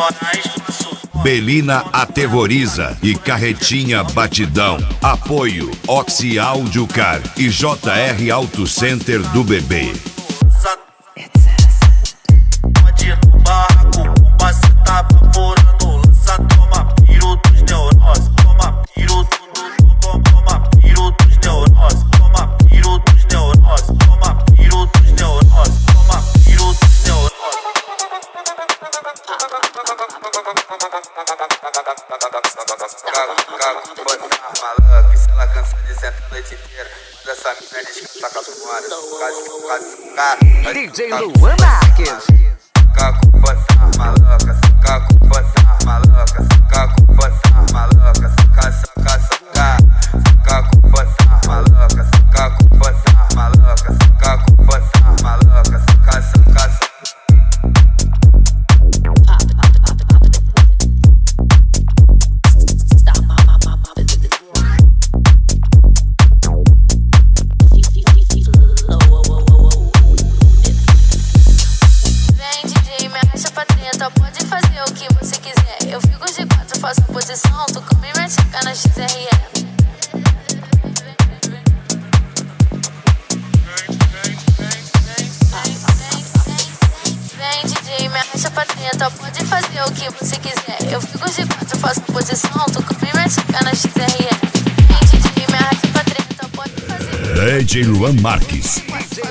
Belina aterroriza e Carretinha Batidão. Apoio Oxi Audiocar e JR Auto Center do Bebê. Pode ir no barraco, bomba cê tá apavorando. Lança, toma piro dos neuroses. Toma piro dos neuroses. Toma piro dos neuroses. Toma piro dos neuroses. Toma piro dos neuroses. Maluca, se ela cansa de sentar a noite inteira, manda essa mina descansar com a fora. DJ Luan Marques. Fica com força, maluca, fica com força, maluca, fica com força, maluca, fica com força, maluca, fica com força, maluca, fica com força, maluca, fica. Pode fazer o que você quiser. Eu fico de quatro, faço posição. Tu come minha tcheca na XRE. Vem DJ, me arrasta pra treta. Pode fazer o que você quiser. Eu fico de quatro, faço posição. Tu come minha tcheca na XRE. Vem DJ, me arrasta pra treta. Pode fazer. DJ Luan Marques. DJ